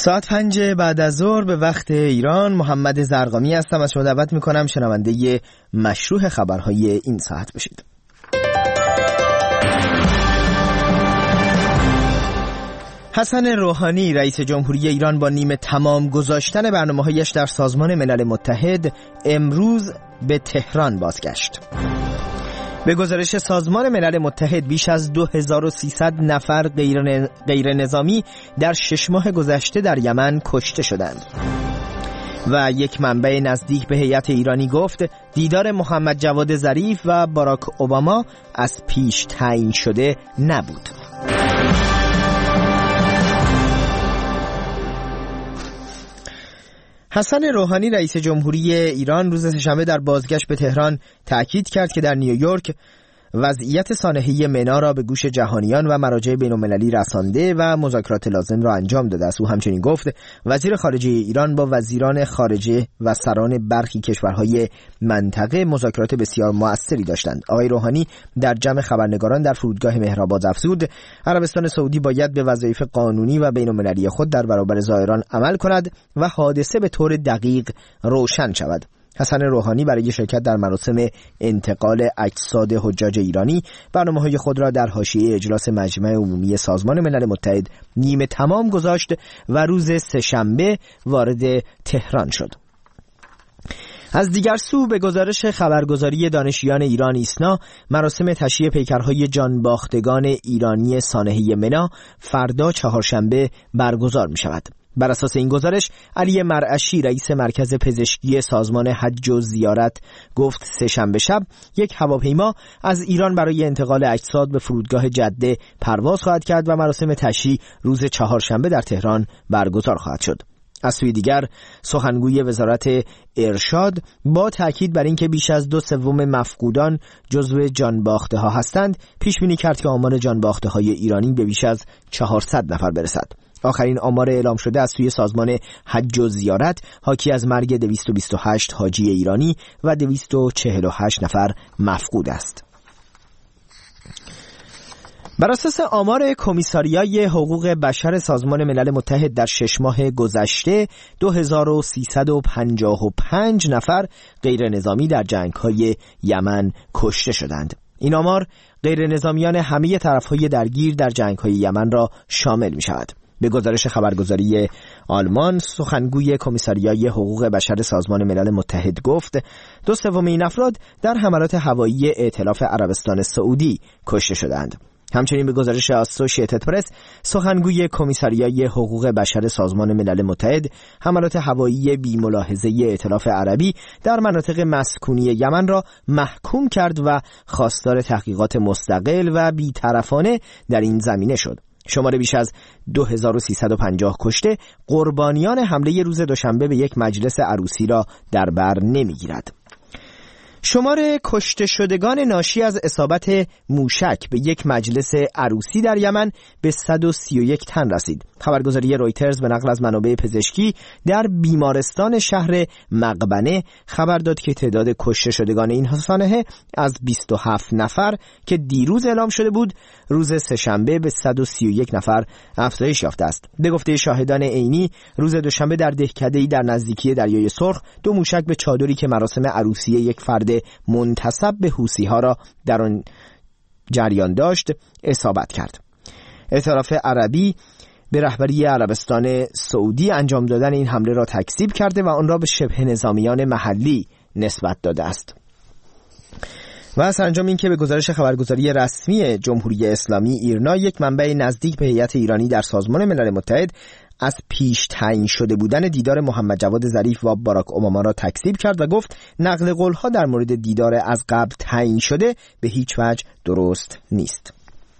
ساعت 5 بعد از ظهر به وقت ایران. محمد زرقامی هستم. از شما دعوت میکنم شنونده مشروع خبرهای این ساعت بشید. حسن روحانی رئیس جمهوری ایران با نیمه تمام گذاشتن برنامه‌هایش در سازمان ملل متحد امروز به تهران بازگشت. به گزارش سازمان ملل متحد بیش از 2300 نفر غیر نظامی در 6 ماه گذشته در یمن کشته شدند. و یک منبع نزدیک به هیئت ایرانی گفت دیدار محمد جواد ظریف و باراک اوباما از پیش تعیین شده نبود. حسن روحانی رئیس جمهوری ایران روز سه‌شنبه در بازگشت به تهران تأکید کرد که در نیویورک وضعیت سانحه منا را به گوش جهانیان و مراجع بین‌المللی رسانده و مذاکرات لازم را انجام داده است. او همچنین گفت وزیر خارجه ایران با وزیران خارجه و سران برخی کشورهای منطقه مذاکرات بسیار مؤثری داشتند. آقای روحانی در جمع خبرنگاران در فرودگاه مهرآباد افزود عربستان سعودی باید به وظایف قانونی و بین‌المللی خود در برابر زائران عمل کند و حادثه به طور دقیق روشن شود. حسن روحانی برای شرکت در مراسم انتقال اجساد حجاج ایرانی برنامه‌های خود را در حاشیه اجلاس مجمع عمومی سازمان ملل متحد نیمه تمام گذاشت و روز سه‌شنبه وارد تهران شد. از دیگر سو به گزارش خبرگزاری دانشیان ایران ایسنا مراسم تشییع پیکرهای جانباختگان ایرانی سانحه منا فردا چهارشنبه برگزار می شود. بر اساس این گزارش علی مرعشی رئیس مرکز پزشکی سازمان حج و زیارت گفت سه‌شنبه شب یک هواپیما از ایران برای انتقال اجساد به فرودگاه جده پرواز خواهد کرد و مراسم تشییع روز چهارشنبه در تهران برگزار خواهد شد. از سوی دیگر سخنگوی وزارت ارشاد با تاکید بر اینکه بیش از 2/3 مفقودان جزو جانباخته ها هستند پیش بینی کرد که آمار جانباخته های ایرانی به بیش از 400 نفر برسد. آخرین آمار اعلام شده از سوی سازمان حج و زیارت حاکی از مرگ 228 حاجی ایرانی و 248 نفر مفقود است. بر اساس آمار کمیساریای حقوق بشر سازمان ملل متحد در 6 ماه گذشته 2355 نفر غیر نظامی در جنگ‌های یمن کشته شدند. این آمار غیر نظامیان همه طرف‌های درگیر در جنگ‌های یمن را شامل می‌شود. به گزارش خبرگزاری آلمان سخنگوی کمیساریای حقوق بشر سازمان ملل متحد گفت 2/3 این افراد در حملات هوایی ائتلاف عربستان سعودی کشته شدند. همچنین به گزارش آسوشییتد پرس سخنگوی کمیساریای حقوق بشر سازمان ملل متحد حملات هوایی بی ملاحظه ائتلاف عربی در مناطق مسکونی یمن را محکوم کرد و خواستار تحقیقات مستقل و بی‌طرفانه در این زمینه شد. شمار بیش از 2350 کشته قربانیان حمله روز دوشنبه به یک مجلس عروسی را در بر نمیگیرد. شمار کشته شدگان ناشی از اصابت موشک به یک مجلس عروسی در یمن به 131 تن رسید. خبرگزاری رویترز به نقل از منابع پزشکی در بیمارستان شهر مقبنه خبر داد که تعداد کشته شدگان این سانحه از 27 نفر که دیروز اعلام شده بود روز سه‌شنبه به 131 نفر افزایش یافته است. به گفته شاهدان عینی روز دوشنبه در دهکده‌ای در نزدیکی دریای سرخ 2 موشک به چادری که مراسم عروسی یک فرد منتسب به حوثی‌ها را در آن جریان داشت اصابت کرد. ائتلاف عربی به رهبری عربستان سعودی انجام دادن این حمله را تکذیب کرده و آن را به شبه نظامیان محلی نسبت داده است. و سرانجام این که به گزارش خبرگزاری رسمی جمهوری اسلامی ایرنا یک منبع نزدیک به هیئت ایرانی در سازمان ملل متحد از پیش تعیین شده بودن دیدار محمد جواد ظریف و باراک اوباما را تکذیب کرد و گفت نقل قول‌ها در مورد دیدار از قبل تعیین شده به هیچ وجه درست نیست.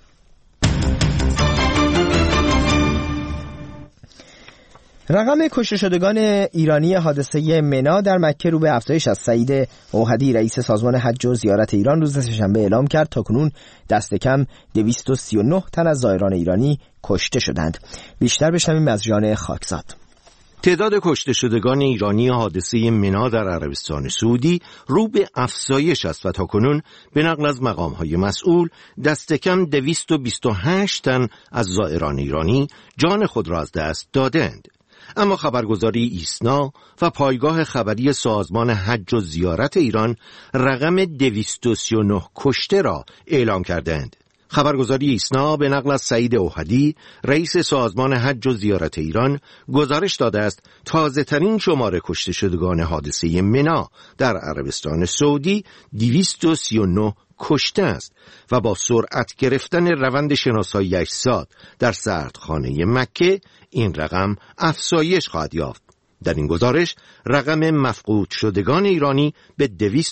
رقم کشته شدگان ایرانی حادثه منا در مکه رو به افزایش است. سعید اوحدی رئیس سازمان حج و زیارت ایران روز سه‌شنبه اعلام کرد تاکنون دست کم 239 تن از زائران ایرانی کشته شدند. بیشتر بشنویم از جان خاکزاد. تعداد کشته شدگان ایرانی حادثه منا در عربستان سعودی رو به افزایش است و تاکنون به نقل از مقام‌های مسئول دست کم 228 تن از زائران ایرانی جان خود را از دست دادند. اما خبرگزاری ایسنا و پایگاه خبری سازمان حج و زیارت ایران رقم 239 کشته را اعلام کردند. خبرگزاری ایسنا به نقل از سعید اوحدی رئیس سازمان حج و زیارت ایران گزارش داده است تازه‌ترین شمار کشته شدگان حادثه منا در عربستان سعودی 239 کشته است و با سرعت گرفتن روند شناسایی اجساد در سردخانه مکه این رقم افزایش خواهد یافت. در این گزارش رقم مفقود شدگان ایرانی به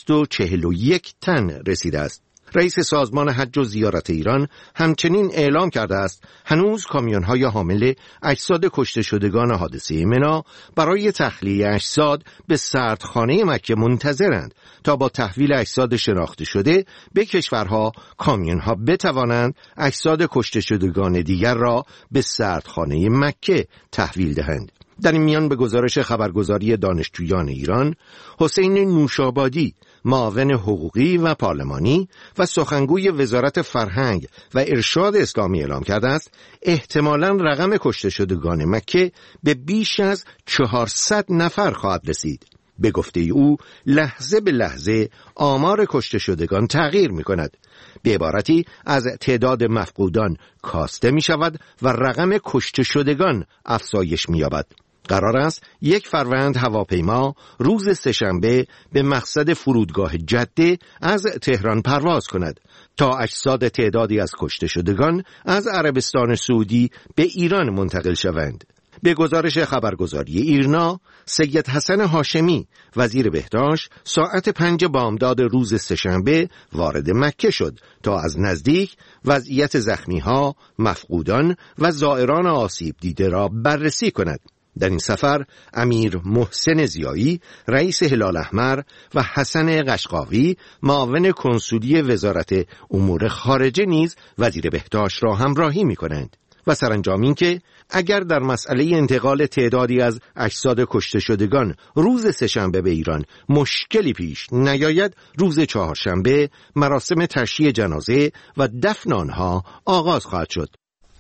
241 تن رسیده است. رئیس سازمان حج و زیارت ایران همچنین اعلام کرده است هنوز کامیون‌های حامل اجساد کشته شدگان حادثه منا برای تخلیه اجساد به سردخانه مکه منتظرند تا با تحویل اجساد شناخته شده به کشورها کامیون‌ها بتوانند اجساد کشته شدگان دیگر را به سردخانه مکه تحویل دهند. در این میان به گزارش خبرگزاری دانشجویان ایران، حسین نوشابادی معاون حقوقی و پارلمانی و سخنگوی وزارت فرهنگ و ارشاد اسلامی اعلام کرده است احتمالاً رقم کشته شدگان مکه به بیش از 400 نفر خواهد رسید. به گفته او لحظه به لحظه آمار کشته شدگان تغییر می کند. به عبارتی از تعداد مفقودان کاسته می شود و رقم کشته شدگان افزایش می یابد. قرار است 1 فروند هواپیما روز سه‌شنبه به مقصد فرودگاه جده از تهران پرواز کند تا اجساد تعدادی از کشته شدگان از عربستان سعودی به ایران منتقل شوند. به گزارش خبرگزاری ایرنا، سید حسن هاشمی وزیر بهداشت ساعت 5 بامداد روز سه‌شنبه وارد مکه شد تا از نزدیک وضعیت زخمی‌ها، مفقودان و زائران آسیب دیده را بررسی کند. در این سفر امیر محسن زیایی رئیس هلال احمر و حسن قشقاوی معاون کنسولی وزارت امور خارجه نیز وزیر بهداشت را همراهی می‌کنند. و سرانجام این که اگر در مسئله انتقال تعدادی از اجساد کشته شدگان روز سه‌شنبه به ایران مشکلی پیش نیاید، روز چهارشنبه مراسم تشییع جنازه و دفن آنها آغاز خواهد شد.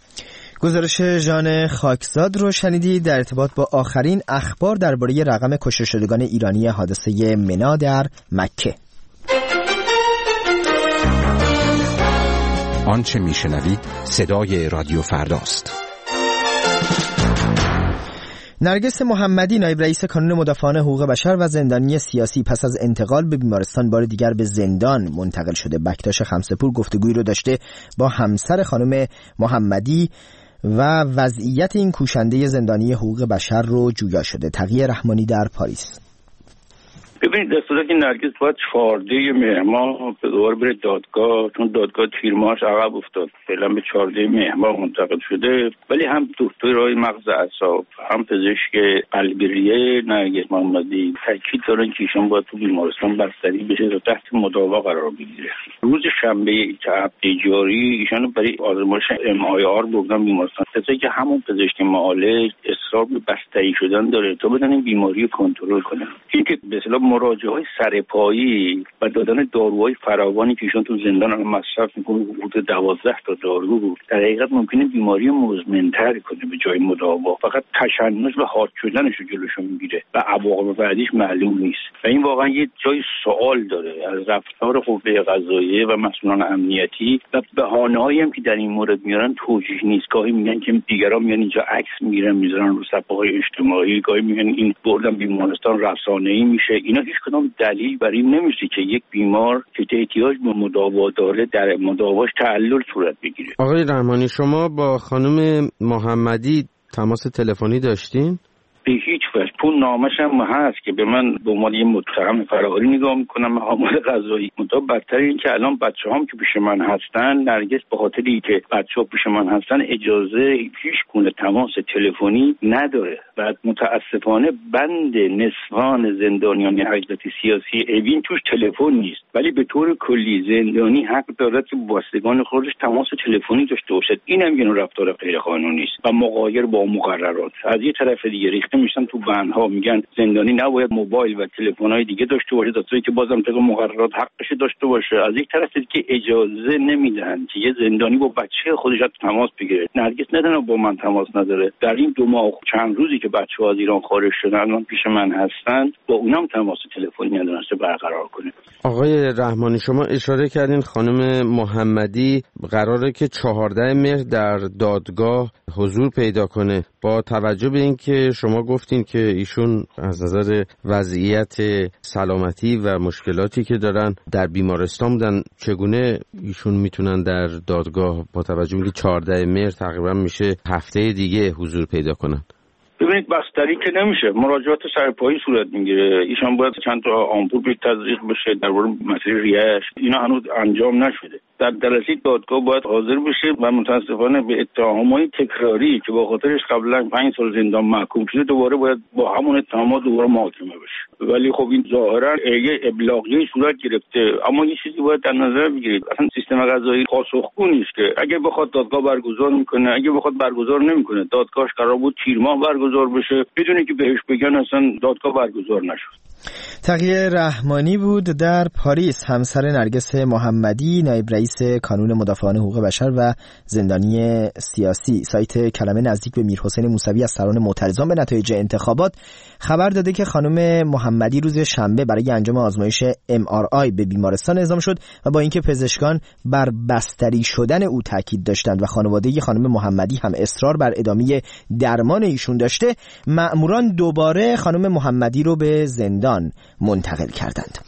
گزارش ژان خاکزاد رو شنیدید در ارتباط با آخرین اخبار درباره رقم کشته شدگان ایرانی حادثه منا در مکه. آنچه میشنوید صدای رادیو فرداست. نرگس محمدی نایب رئیس کانون مدافعان حقوق بشر و زندانی سیاسی پس از انتقال به بیمارستان بار دیگر به زندان منتقل شده. بکتاش خمسه‌پور گفتگویی رو داشته با همسر خانم محمدی و وضعیت این کوشنده زندانی حقوق بشر رو جویا شده. تقی رحمانی در پاریس. ببینید در صورتی که نرگس باید 14 مهر ماه به دوباره بره دادگاه، چون دادگاه تیر ماهش عقب افتاد، فعلا به 14 مهر ماه منتقل شده، ولی هم دکترای مغز اعصاب هم پزشک قلبی ریه نرگس محمدی تاکید دارن که ایشون باید تو بیمارستان بستری بشه و تحت مداوا قرار بگیره. روز شنبه هفته جاری ایشون برای آزمایش MIR بردن بیمارستان، کسی که همون پزشک معالج اصرار به بستری شدن داره تا بدن این بیماری رو کنترل کنه. اینکه به اصطلاح مراجعه‌های سرپایی و دادن داروهای فراوانی که ایشون تو زندان هم مصرف می‌کنه، حدود 12 تا دارو در حقیقت ممکنه بیماری مزمن‌تر کنه به جای مداوا. فقط تشنج و حاد شدنش رو جلوشو میگیره و عواقب بعدیش معلوم نیست و این واقعا یه جای سوال داره از رفتار قوه قضاییه و مسئولان امنیتی و بهانه‌هایی هم که در این مورد میارن توجیه نیست. گاهی میگن که دیگران میان اینجا عکس میگیرن میذارن رو صفحه‌های اجتماعی، گاهی میگن این بردن بیمارستان رسانه‌ای میشه. اینا هیچ کدام دلیل بر این نمیشه که یک بیمار که احتیاج به مداوا داره در مداواش تعلل صورت بگیره. آقای رحمانی شما با خانم محمدی تماس تلفنی داشتین؟ به هیچ وجه. تو نامش هم هست که به من به عنوان یه متهم فراری نگاه میکنم، مقامات قضایی. منتها بدتر این که الان بچه‌هام که پیش من هستن، نرگس به خاطر اینکه بچه‌ها پیش من هستن اجازه هیچ گونه تماس تلفنی نداره و متاسفانه بند نسوان زندانیان حجت سیاسی اوین توش تلفن نیست، ولی به طور کلی زندانی حق داره که با بستگان خودش تماس تلفنی داشته باشه. اینم یه رفتار غیر قانونی است و مغایر با مقررات. از یه طرف دیگه ریخته میشن تو بندها میگن زندانی نباید موبایل و تلفن‌های دیگه داشته باشه تا که بازم طبق مقررات حقش داشته باشه. از یک طرف که اجازه نمیدن که یه زندانی با بچه خودش تماس بگیره. نرگس نداره با من تماس نداره. در این 2 ماه چند روزی که بچه‌ها از ایران خارج شدن الان پیش من هستن با اونم تماس تلفنی ندونسته برقرار کنه. آقای رحمانی شما اشاره کردین خانم محمدی قراره که 14 مهر در دادگاه حضور پیدا کنه. با توجه به اینکه شما گفتین که ایشون از نظر وضعیت سلامتی و مشکلاتی که دارن در بیمارستان بودن، چگونه ایشون میتونن در دادگاه با توجه به اینکه 14 مهر تقریبا میشه هفته دیگه حضور پیدا کنن؟ ببینید بستری که نمیشه، مراجعات سرپایی صورت میگیره. ایشان باید چند تا آمپول به تزریق بشه درباره مسئله ریه‌اش، اینا هنوز انجام نشده. در جلسه دادگاه باید حاضر بشه و متاسفانه به اتهامات تکراری که با خاطرش قبلا 5 سال زندان محکوم شده دوباره باید با همون اتهامات دوباره محاکمه بشه. ولی خب این ظاهرا یه ابلاغی صورت گرفته. اما یه چیزی باید در نظر بگیرید، اصلا سیستم قضایی پاسخگو نیست که اگه بخواد دادگاه برگزار میکنه، اگه بخواد برگزار نمیکنه. دادگاهش قرار بود تیر ماه برگزار بشه بدون که بهش بگن اصلا دادگاه برگزار نشد. تقیه رحمانی بود در پاریس، همسر نرگس محمدی، نایب رئیس کانون مدافعان حقوق بشر و زندانی سیاسی. سایت کلمه نزدیک به میرحسین موسوی از سران معترضان به نتایج انتخابات خبر داده که خانم محمدی روز شنبه برای انجام آزمایش MRI به بیمارستان اعزام شد و با اینکه پزشکان بر بستری شدن او تاکید داشتند و خانواده خانم محمدی هم اصرار بر ادامه درمان ایشون داشته، مأموران دوباره خانم محمدی رو به زندان منتقل کردند.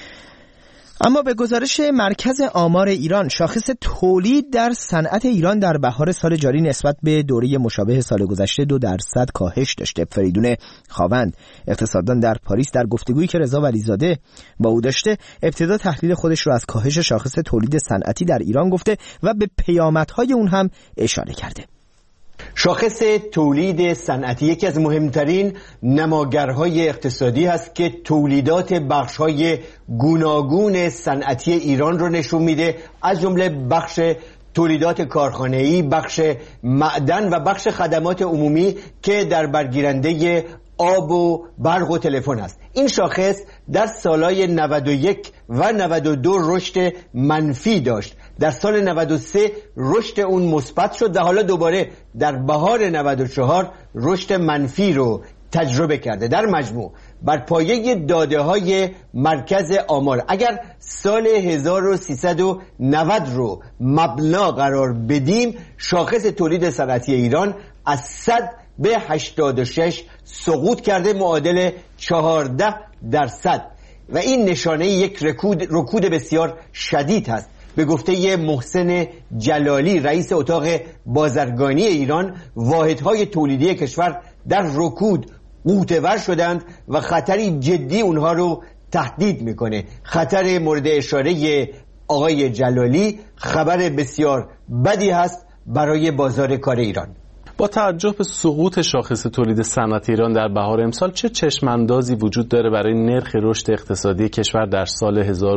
اما به گزارش مرکز آمار ایران، شاخص تولید در صنعت ایران در بهار سال جاری نسبت به دوره مشابه سال گذشته 2% کاهش داشته. فریدون خاوند، اقتصاددان در پاریس، در گفتگویی که رضا ولیزاده با او داشته، ابتدا تحلیل خودش رو از کاهش شاخص تولید صنعتی در ایران گفته و به پیامدهای اون هم اشاره کرده. شاخص تولید صنعتی یکی از مهمترین نماگرهای اقتصادی است که تولیدات بخش‌های گوناگون صنعتی ایران رو نشون میده، از جمله بخش تولیدات کارخانه‌ای، بخش معدن و بخش خدمات عمومی که در برگیرنده آب و برق و تلفن است. این شاخص در سالهای 91 و 92 رشد منفی داشت. در سال 93 رشد اون مثبت شد و حالا دوباره در بهار 94 رشد منفی رو تجربه کرده. در مجموع بر پایه داده‌های مرکز آمار اگر سال 1390 رو مبنا قرار بدیم، شاخص تولید صنعتی ایران از 100 به 86 سقوط کرده، معادل 14%، و این نشانه یک رکود بسیار شدید است. به گفته محسن جلالی، رئیس اتاق بازرگانی ایران، واحدهای تولیدی کشور در رکود غوطه‌ور شدند و خطری جدی اونها رو تهدید میکنه. خطر مورد اشاره آقای جلالی خبر بسیار بدی هست برای بازار کار ایران. با توجه به سقوط شاخص تولید صنعتی ایران در بهار امسال، چه چشماندازی وجود داره برای نرخ رشد اقتصادی کشور در سال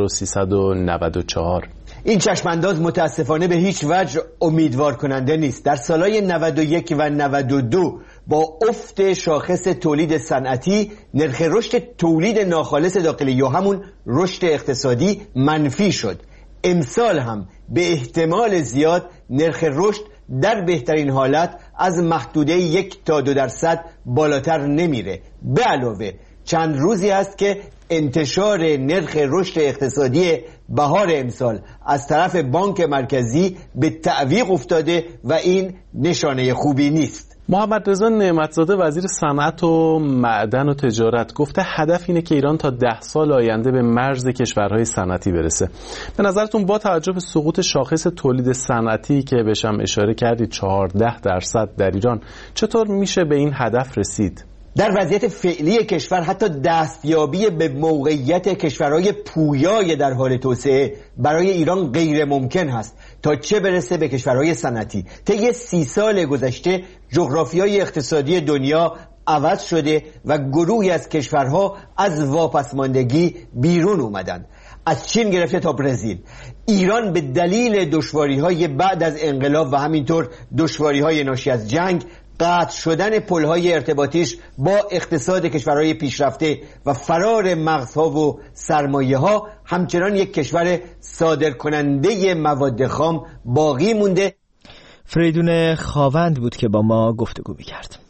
1394؟ این چشمانداز متاسفانه به هیچ وجه امیدوار کننده نیست. در سالهای 91 و 92 با افت شاخص تولید صنعتی، نرخ رشد تولید ناخالص داخلی یا همون رشد اقتصادی منفی شد. امسال هم به احتمال زیاد نرخ رشد در بهترین حالت از محدوده 1 تا 2% بالاتر نمیره. به علاوه چند روزی است که انتشار نرخ رشد اقتصادی بهار امسال از طرف بانک مرکزی به تعویق افتاده و این نشانه خوبی نیست. محمد رضا نعمتزاده، وزیر صنعت و معدن و تجارت، گفته هدف اینه که ایران تا 10 سال آینده به مرز کشورهای صنعتی برسه. به نظرتون با توجه به سقوط شاخص تولید صنعتی که بهشم اشاره کردید 14% در ایران، چطور میشه به این هدف رسید؟ در وضعیت فعلی کشور حتی دستیابی به موقعیت کشورهای پویای در حال توسعه برای ایران غیر ممکن است، تا چه برسه به کشورهای صنعتی. طی 30 سال گذشته جغرافیای اقتصادی دنیا عوض شده و گروهی از کشورها از واپسماندگی بیرون اومدند. از چین گرفته تا برزیل، ایران به دلیل دشواری‌های بعد از انقلاب و همینطور دشواری‌های ناشی از جنگ قطع شدن پل‌های ارتباطیش با اقتصاد کشورهای پیشرفته و فرار مغزها و سرمایه‌ها همچنان یک کشور صادرکننده مواد خام باقی مونده. فریدون خاوند بود که با ما گفتگو می‌کرد.